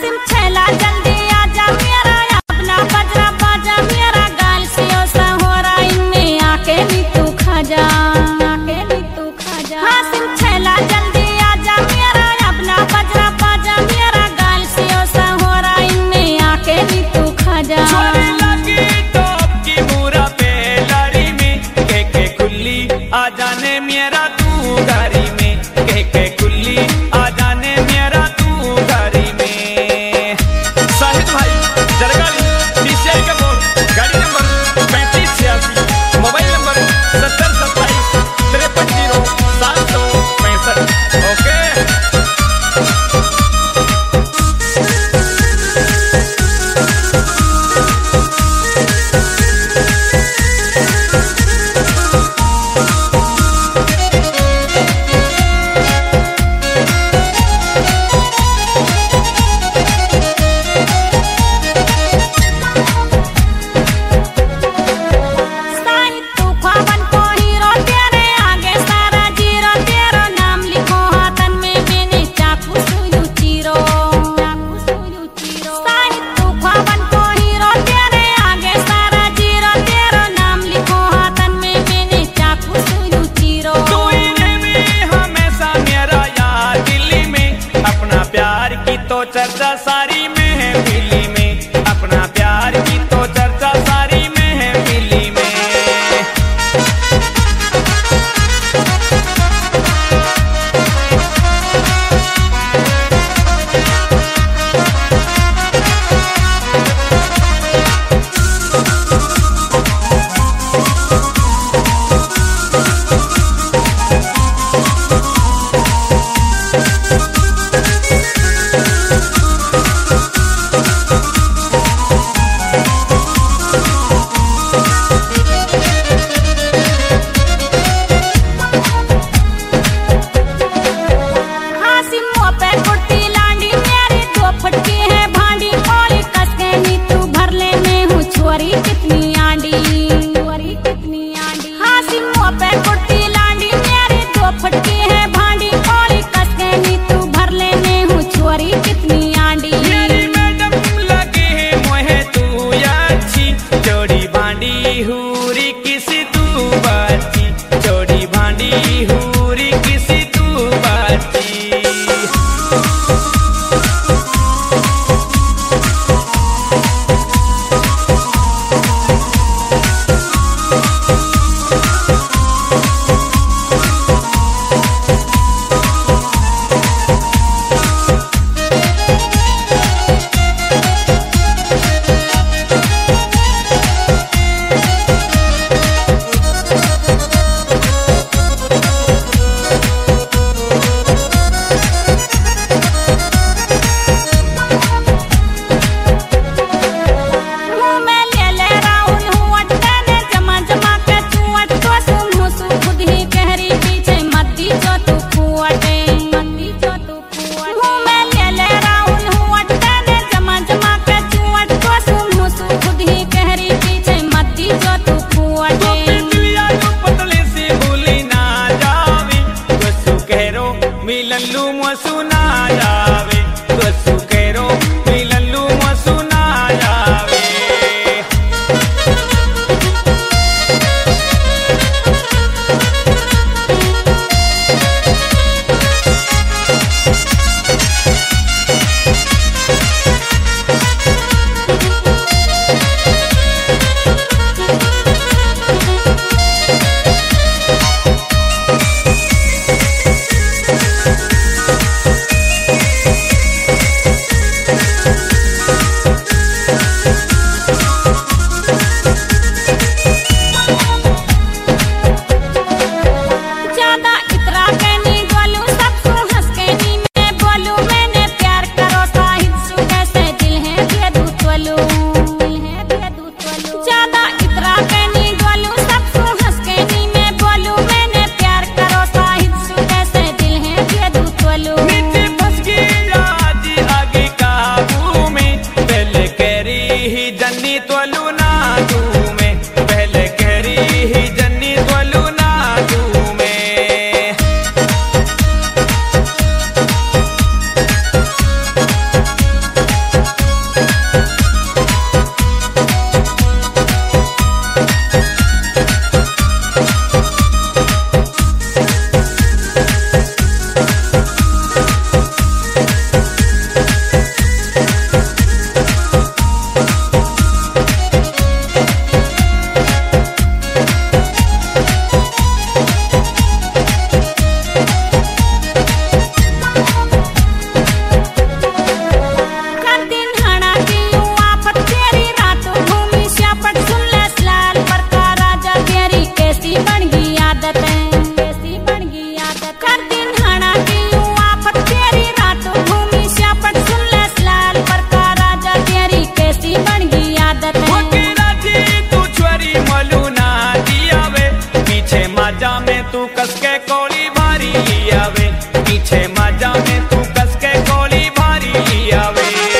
हासिम छैला जल्दी आजा मेरा अपना बजरा बाजा मेरा गाल से ओसा हो रहा इन्हें आके भी तू खा जा हासिम छैला जल्दी आजा मेरा अपना बजरा बाजा मेरा गाल से ओसा हो रहा इन्हें आके भी तू खा जा आ जाने मेरा तू गाड़ी में के कुल्ली आ जाने मेरा तू गाड़ी में। साहिद भाई जरगाड़ी DCI का बोर्ड गाड़ी नंबर 3586 मोबाइल नंबर 7027 530765 ओके। तो चर्चा सारी में है दिल्ली में अपना प्यार की तो चर्चा सारी में है दिल्ली में। कोली भारी आवे, पीछे मजा में तू कस के कोली भारी आवे।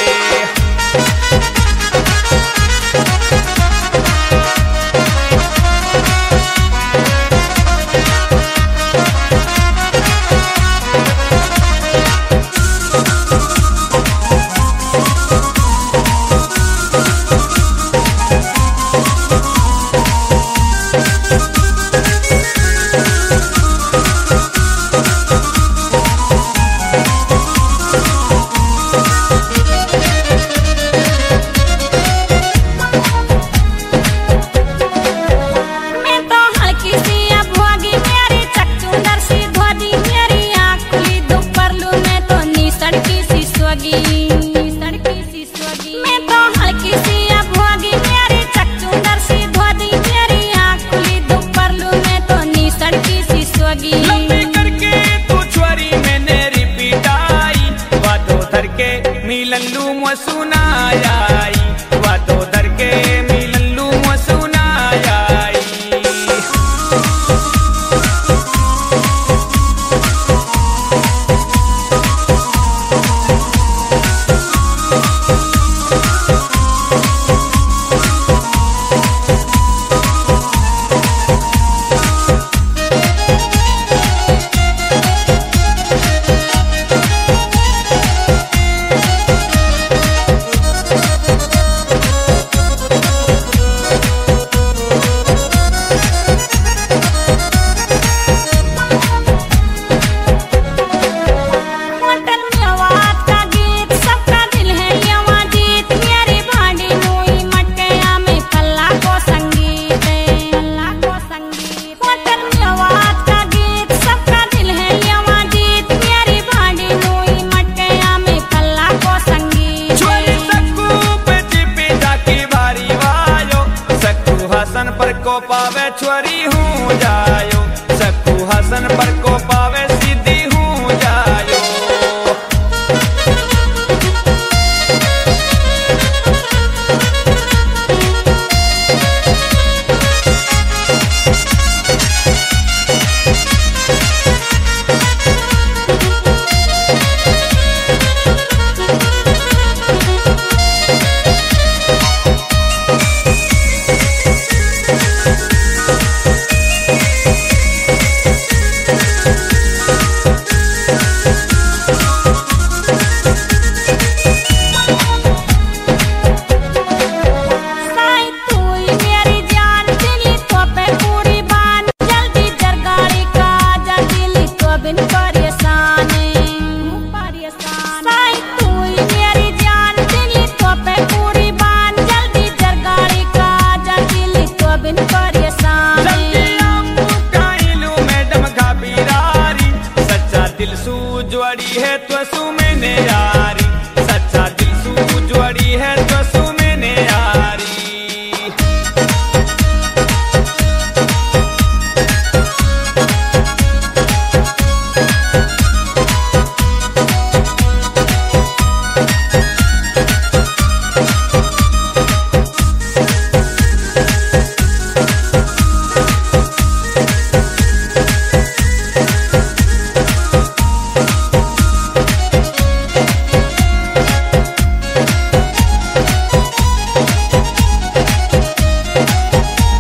मिलल्लू सुनाई वादो दर के मिलल्लू सुनाई। हसन पर को पावे छोरी हूँ जायो, सकू हसन पर को पावे सीधी हूँ जायो। जुड़ी है तो सु मैंने यारी, सच्चा दिल सु जुड़ी है तो सु